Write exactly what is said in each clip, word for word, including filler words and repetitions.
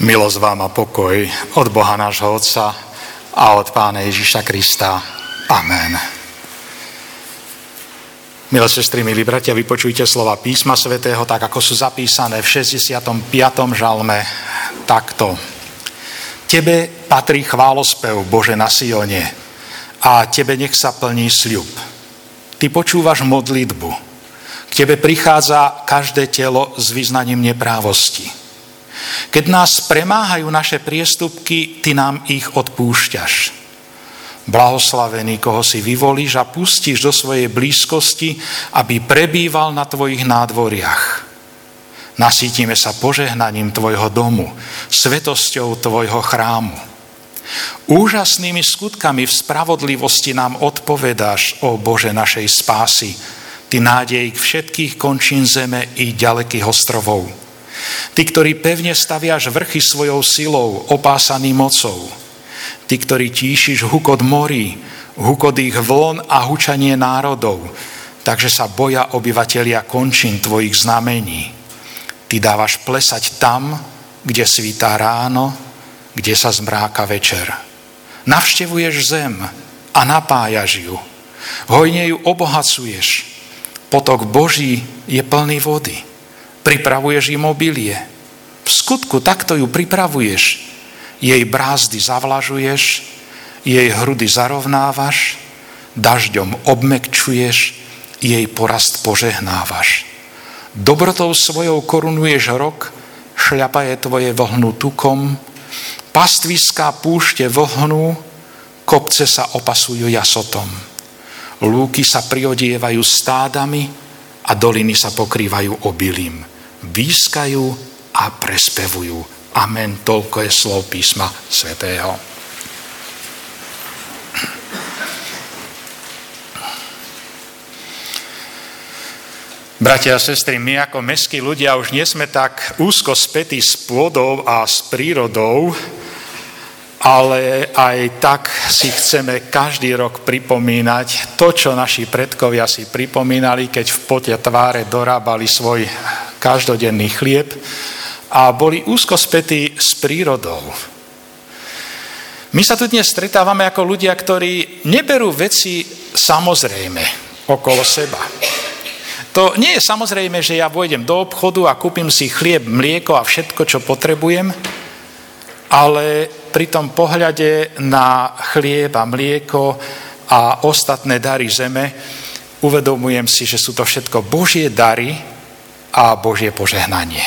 Milosť vám a pokoj od Boha nášho Otca a od Pána Ježiša Krista. Amen. Milé sestry, milí bratia, vypočujte slova písma svätého, tak ako sú zapísané v šesťdesiatom piatom žalme takto. Tebe patrí chválospev, Bože, na Sione, a tebe nech sa plní sľub. Ty počúvaš modlitbu. K tebe prichádza každé telo s vyznaním neprávosti. Keď nás premáhajú naše priestupky, ty nám ich odpúšťaš. Blahoslavený, koho si vyvolíš a pustíš do svojej blízkosti, aby prebýval na tvojich nádvoriach. Nasítime sa požehnaním tvojho domu, svetosťou tvojho chrámu. Úžasnými skutkami v spravodlivosti nám odpovedáš, ó Bože našej spásy, ty nádej k všetkých končín zeme i ďalekých ostrovov. Ty, ktorý pevne staviaš vrchy svojou silou, opásaný mocou. Ty, ktorý tíšiš hukot morí, hukot ich vln a hučanie národov, takže sa boja obyvatelia končín tvojich znamení. Ty dávaš plesať tam, kde svítá ráno, kde sa zmráka večer. Navštevuješ zem a napájaš ju. Hojne ju obohacuješ. Potok Boží je plný vody. Pripravuješ im obilie. V skutku takto ju pripravuješ. Jej brázdy zavlažuješ, jej hrudy zarovnávaš, dažďom obmekčuješ, jej porast požehnávaš. Dobrotou svojou korunuješ rok, šľapa je tvoje vlhnu tukom, pastviská púšte vlhnú, kopce sa opasujú jasotom. Lúky sa priodievajú stádami a doliny sa pokrývajú obilím. Výskajú a prespevujú. Amen. Toľko je slov písma svätého. Bratia a sestry, my ako mestskí ľudia už nie sme tak úzko spätí s pôdou a s prírodou, ale aj tak si chceme každý rok pripomínať to, čo naši predkovia si pripomínali, keď v pote tváre dorábali svoj každodenný chlieb a boli úzko spätí s prírodou. My sa tu dnes stretávame ako ľudia, ktorí neberú veci samozrejme okolo seba. To nie je samozrejme, že ja pôjdem do obchodu a kúpim si chlieb, mlieko a všetko, čo potrebujem, ale pri tom pohľade na chlieb a mlieko a ostatné dary zeme uvedomujem si, že sú to všetko Božie dary a Božie požehnanie.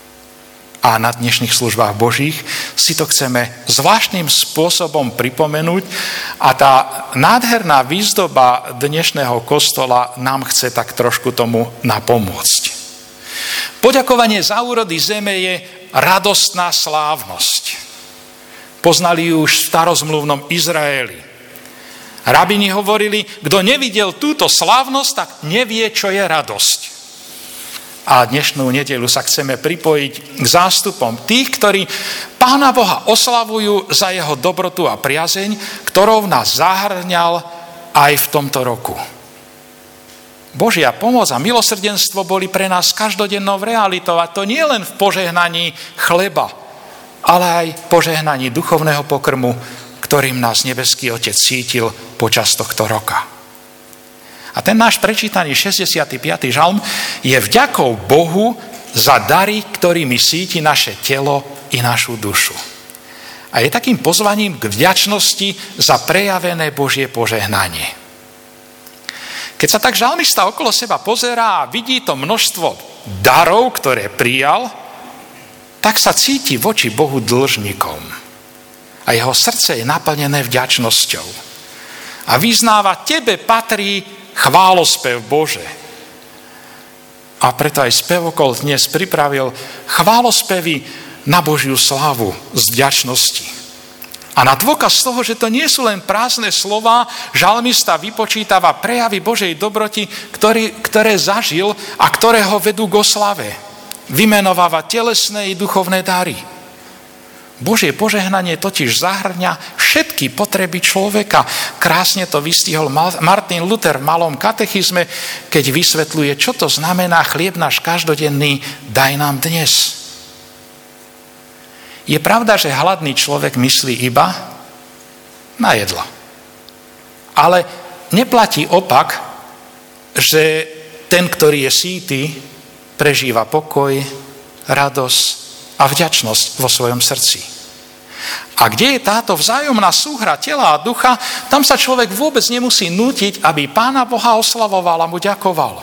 A na dnešných službách Božích si to chceme zvláštnym spôsobom pripomenúť a tá nádherná výzdoba dnešného kostola nám chce tak trošku tomu napomôcť. Poďakovanie za úrody zeme je radostná slávnosť. Poznali ju už v starozmluvnom Izraeli. Rabini hovorili, kto nevidel túto slávnosť, tak nevie, čo je radosť. A dnešnú nedeľu sa chceme pripojiť k zástupom tých, ktorí Pána Boha oslavujú za jeho dobrotu a priazeň, ktorou nás zahrňal aj v tomto roku. Božia pomoc a milosrdenstvo boli pre nás každodennou realitou, a to nie len v požehnaní chleba, ale aj požehnaní duchovného pokrmu, ktorým nás nebeský Otec cítil počas tohto roka. A ten náš prečítaný šesťdesiaty piaty žalm je vďakou Bohu za dary, ktorými síti naše telo i našu dušu. A je takým pozvaním k vďačnosti za prejavené Božie požehnanie. Keď sa tak žalmista okolo seba pozerá a vidí to množstvo darov, ktoré prijal, tak sa cíti voči Bohu dlžníkom. A jeho srdce je naplnené vďačnosťou. A vyznáva, tebe patrí chválospev, Bože. A preto aj spevokol dnes pripravil chválospevy na Božiu slávu z vďačnosti. A na dôkaz toho, že to nie sú len prázdne slová, žalmista vypočítava prejavy Božej dobroti, ktorý, ktoré zažil a ktoré ho vedú k oslave. Vymenováva telesné i duchovné dary. Božie požehnanie totiž zahrňa všetky potreby človeka. Krásne to vystihol Martin Luther v malom katechizme, keď vysvetľuje, čo to znamená chlieb náš každodenný, daj nám dnes. Je pravda, že hladný človek myslí iba na jedlo. Ale neplatí opak, že ten, ktorý je sýty, prežíva pokoj, radosť a vďačnosť vo svojom srdci. A kde je táto vzájomná súhra tela a ducha, tam sa človek vôbec nemusí nútiť, aby Pána Boha oslavoval a mu ďakoval.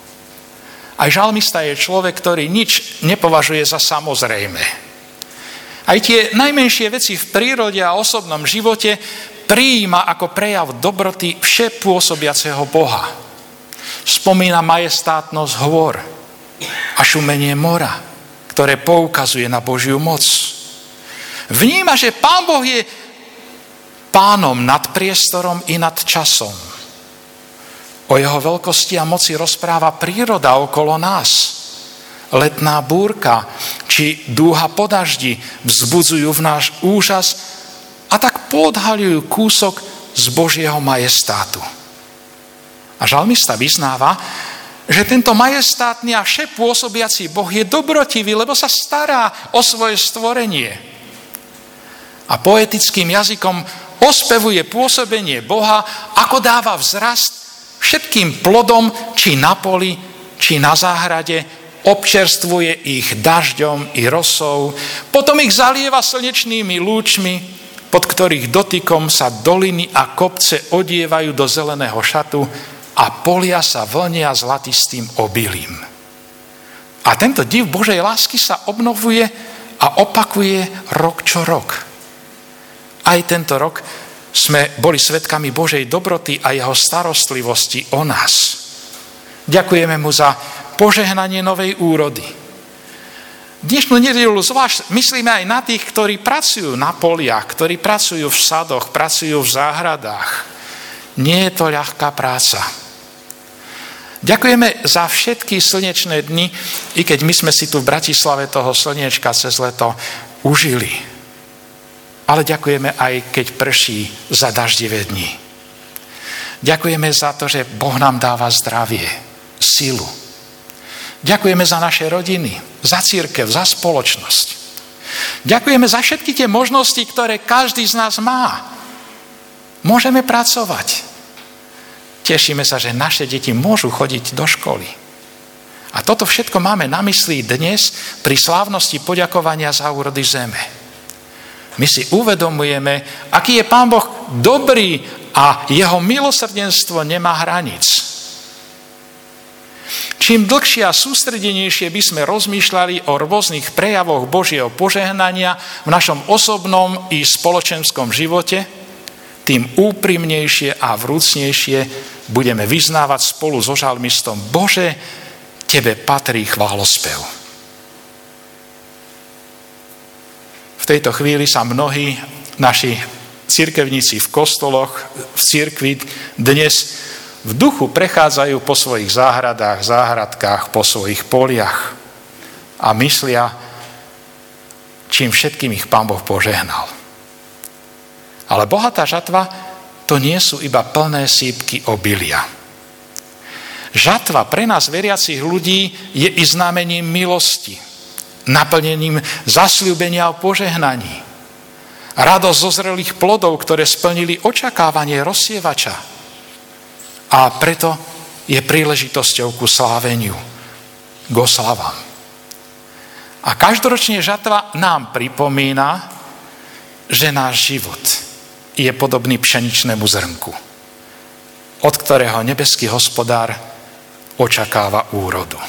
Aj žalmista je človek, ktorý nič nepovažuje za samozrejme. Aj tie najmenšie veci v prírode a osobnom živote prijíma ako prejav dobroty všepôsobiaceho Boha. Spomína majestátnosť hôr a šumenie mora, ktoré poukazuje na Božiu moc. Vníma, že Pán Boh je pánom nad priestorom i nad časom. O jeho veľkosti a moci rozpráva príroda okolo nás. Letná búrka či dúha po daždi vzbudzujú v náš úžas a tak podhaľujú kúsok z Božieho majestátu. A žalmista vyznáva, že tento majestátny a všepôsobiaci Boh je dobrotivý, lebo sa stará o svoje stvorenie. A poetickým jazykom ospevuje pôsobenie Boha, ako dáva vzrast všetkým plodom, či na poli, či na záhrade, občerstvuje ich dažďom i rosou, potom ich zalieva slnečnými lúčmi, pod ktorých dotykom sa doliny a kopce odievajú do zeleného šatu a polia sa vlnia zlatistým obilím. A tento div Božej lásky sa obnovuje a opakuje rok čo rok. Aj tento rok sme boli svedkami Božej dobroty a jeho starostlivosti o nás. Ďakujeme mu za požehnanie novej úrody. Dnešnú nedeľu zvlášť myslíme aj na tých, ktorí pracujú na poliach, ktorí pracujú v sadoch, pracujú v záhradách. Nie je to ľahká práca. Ďakujeme za všetky slnečné dni, i keď my sme si tu v Bratislave toho slniečka cez leto užili. Ale ďakujeme aj, keď prší za daždivé dni. Ďakujeme za to, že Boh nám dáva zdravie, silu. Ďakujeme za naše rodiny, za cirkev, za spoločnosť. Ďakujeme za všetky tie možnosti, ktoré každý z nás má. Môžeme pracovať. Tešíme sa, že naše deti môžu chodiť do školy. A toto všetko máme na mysli dnes pri slávnosti poďakovania za úrody zeme. My si uvedomujeme, aký je Pán Boh dobrý a jeho milosrdenstvo nemá hraníc. Čím dlhšie a sústredenejšie by sme rozmýšľali o rôznych prejavoch Božieho požehnania v našom osobnom i spoločenskom živote, tým úprimnejšie a vrúcnejšie budeme vyznávať spolu so žalmistom: Bože, tebe patrí chválospev. V tejto chvíli sa mnohí naši cirkevníci v kostoloch, v cirkvi dnes v duchu prechádzajú po svojich záhradách, záhradkách, po svojich poliach a myslia, čím všetkým ich Pán Boh požehnal. Ale bohatá žatva to nie sú iba plné sípky obilia. Žatva pre nás veriacich ľudí je i znamením milosti, naplnením zasľúbenia o požehnaní. Radosť zo zrelých plodov, ktoré splnili očakávanie rozsievača. A preto je príležitosťou ku sláveniu, k oslavám. A každoročne žatva nám pripomína, že náš život je podobný pšeničnému zrnku, od ktorého nebeský hospodár očakáva úrodu.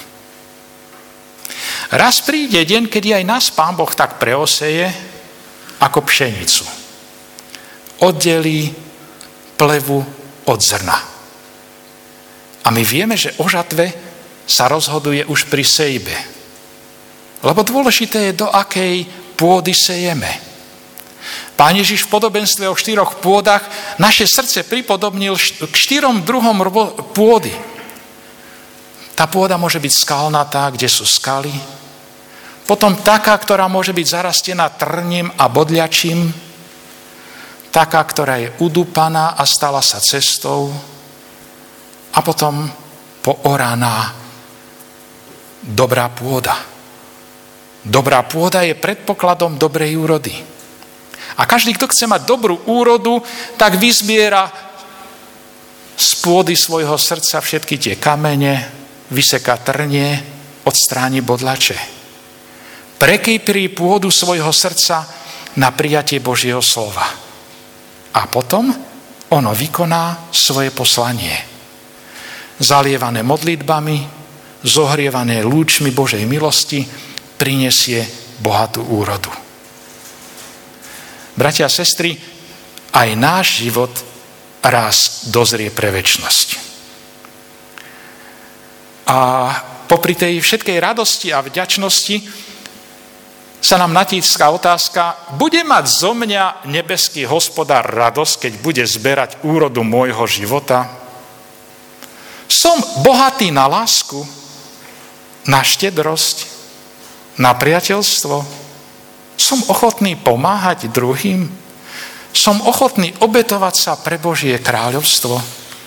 Raz príde deň, kedy aj nás Pán Boh tak preoseje ako pšenicu. Oddelí plevu od zrna. A my vieme, že o žatve sa rozhoduje už pri sejbe. Lebo dôležité je, do akej pôdy sejeme. Pán Ježiš v podobenstve o štyroch pôdach naše srdce pripodobnil k štyrom druhom pôdy. Tá pôda môže byť skalnatá, kde sú skaly. Potom taká, ktorá môže byť zarastená trním a bodľačím. Taká, ktorá je udúpaná a stala sa cestou. A potom pooraná dobrá pôda. Dobrá pôda je predpokladom dobrej úrody. A každý, kto chce mať dobrú úrodu, tak vyzbiera z pôdy svojho srdca všetky tie kamene, vyseká trnie, odstráni bodlače. Prekyprí pôdu svojho srdca na prijatie Božieho slova. A potom ono vykoná svoje poslanie. Zalievané modlitbami, zohrievané lúčmi Božej milosti, prinesie bohatú úrodu. Bratia a sestry, aj náš život raz dozrie pre večnosť. A popri tej všetkej radosti a vďačnosti sa nám natíska otázka, bude mať zo mňa nebeský hospodár radosť, keď bude zberať úrodu môjho života? Som bohatý na lásku, na štedrosť, na priateľstvo? Som ochotný pomáhať druhým? Som ochotný obetovať sa pre Božie kráľovstvo?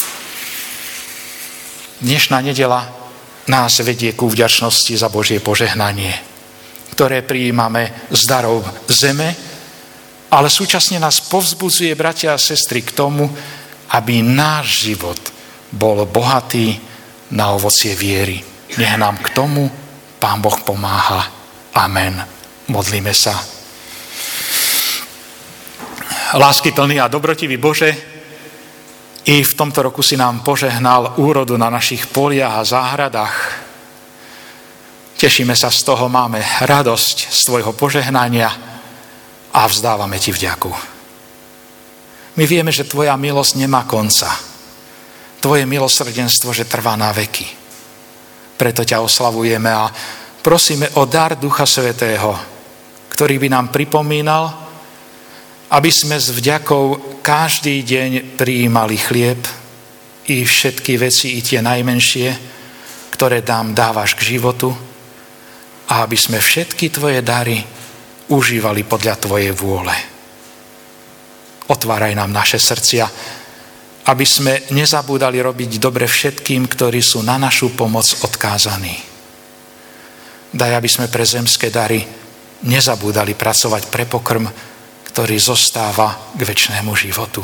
Dnešná nedeľa nás vedie ku vďačnosti za Božie požehnanie, ktoré prijímame z darov zeme, ale súčasne nás povzbudzuje, bratia a sestry, k tomu, aby náš život bol bohatý na ovocie viery. Nech nám k tomu Pán Boh pomáha. Amen. Modlíme sa. Láskyplný a dobrotivý Bože, i v tomto roku si nám požehnal úrodu na našich poliach a záhradách. Tešíme sa z toho, máme radosť z tvojho požehnania a vzdávame ti vďaku. My vieme, že tvoja milosť nemá konca. Tvoje milosrdenstvo, že trvá na veky. Preto ťa oslavujeme a prosíme o dar Ducha Svätého, ktorý by nám pripomínal, aby sme s vďakou každý deň prijímali chlieb i všetky veci, i tie najmenšie, ktoré nám dávaš k životu, a aby sme všetky tvoje dary užívali podľa tvojej vôle. Otváraj nám naše srdcia, aby sme nezabúdali robiť dobre všetkým, ktorí sú na našu pomoc odkázaní. Daj, aby sme pre zemské dary nezabúdali pracovať pre pokrm, ktorý zostáva k večnému životu.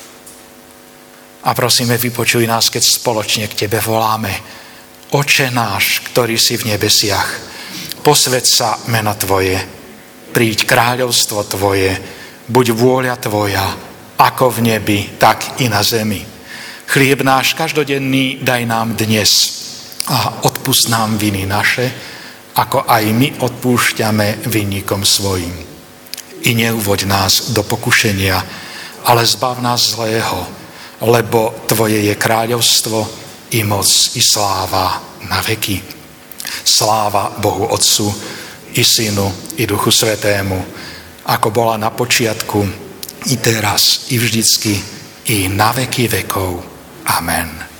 A prosíme, vypočuj nás, keď spoločne k tebe voláme. Oče náš, ktorý si v nebesiach, posväť sa meno tvoje, príď kráľovstvo tvoje, buď vôľa tvoja, ako v nebi, tak i na zemi. Chlieb náš každodenný daj nám dnes a odpusť nám viny naše, ako aj my odpúšťame vinníkom svojim. I neuvoď nás do pokušenia, ale zbav nás zlého, lebo tvoje je kráľovstvo, i moc, i sláva na veky. Sláva Bohu Otcu, i Synu, i Duchu Svätému, ako bola na počiatku, i teraz, i vždycky, i na veky vekov. Amen.